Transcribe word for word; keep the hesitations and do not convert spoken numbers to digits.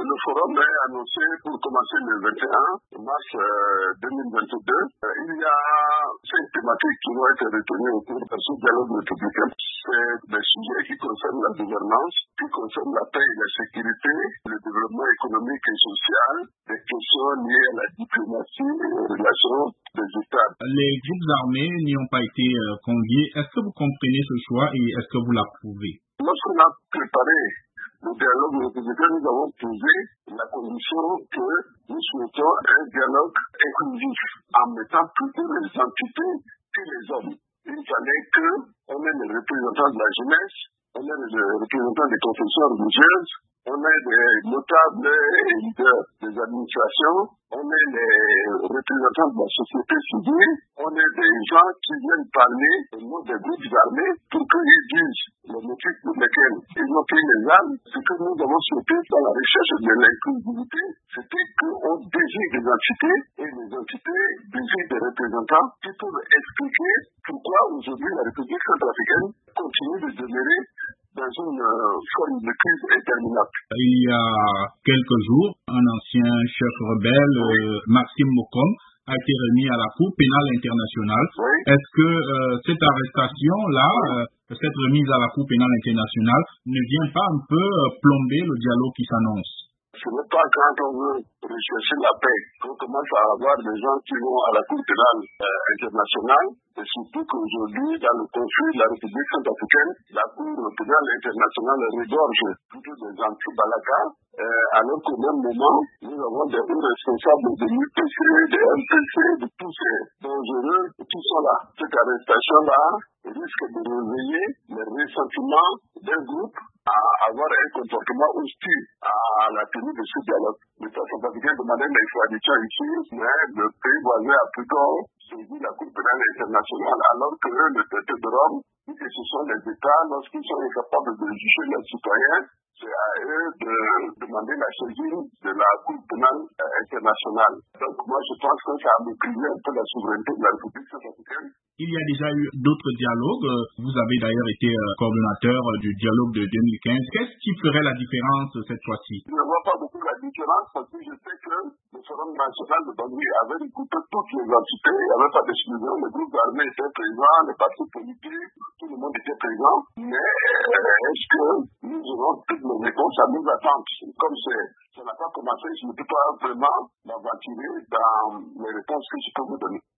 le forum est annoncé pour commencer le vingt et un mars deux mille vingt-deux. Il y a cinq thématiques qui vont être retenues au cours de ce dialogue républicain. C'est des sujets qui concernent la gouvernance, qui concernent la paix et la sécurité, le développement économique et social, des questions liées à la diplomatie et aux relations des États. Les groupes armés n'y ont pas été euh, conviés. Est-ce que vous comprenez ce choix et est-ce que vous l'approuvez? Lorsqu'on a préparé le dialogue républicain, nous avons posé la condition que nous souhaitons un dialogue inclusif en mettant toutes les entités et les hommes. Il fallait qu'on ait les représentants de la jeunesse, on ait les représentants des confessions religieuses, on ait des notables et leaders des administrations, on ait les représentants de la société civile, on ait des gens qui viennent parler au nom des groupes armés pour qu'ils disent les motifs pour lesquels ils ont pris les armes. Ce que nous avons souhaité dans la recherche de l'inclusivité, c'était qu'on désigne des entités et les entités désignent des représentants qui peuvent expliquer pourquoi aujourd'hui la République centrafricaine continue de demeurer dans une euh, forme de crise interminable. Il y a quelques jours, un ancien chef rebelle, euh, Maxime Mokom, a été remis à la Cour pénale internationale. Oui. Est-ce que euh, cette arrestation-là, euh, cette remise à la Cour pénale internationale, ne vient pas un peu euh, plomber le dialogue qui s'annonce? Ce n'est pas quand on veut rechercher la paix qu'on commence à avoir des gens qui vont à la Cour pénale euh, internationale, et surtout qu'aujourd'hui, dans le conflit de la République centrafricaine, la Cour pénale internationale regorge toutes les anti-Balaka, euh, alors qu'au même moment, nous avons des hauts responsables de l'U P C, des M P C, de tous ces dangereux qui sont là. Cette arrestation-là risque de réveiller les ressentiments d'un groupe à avoir un comportement hostile à la tenue de ce dialogue. L'État centrafricain demandait l'extradition ici, mais le pays voisin a plutôt saisi la Cour pénale internationale, alors que le traité de Rome dit que ce sont les États, lorsqu'ils sont incapables de juger leurs citoyens, c'est à eux de demander la saisine de la Cour pénale internationale. Donc moi je pense que ça a méprisé un peu la souveraineté de la République centrafricaine. Il y a déjà eu d'autres dialogues. Vous avez d'ailleurs été euh, coordonnateur du dialogue de deux mille quinze. Qu'est-ce qui ferait la différence cette fois-ci? Je ne vois pas beaucoup la différence parce que je sais que le Forum national de Bangui avait écouté toutes les entités. Il n'y avait pas d'exclusion. Les groupes armés étaient présents, les partis politiques, tout le monde était présent. Mais est-ce que nous aurons toutes les réponses à nos attentes? Comme c'est, ça n'a pas commencé, je ne peux pas vraiment m'aventurer dans les réponses que je peux vous donner.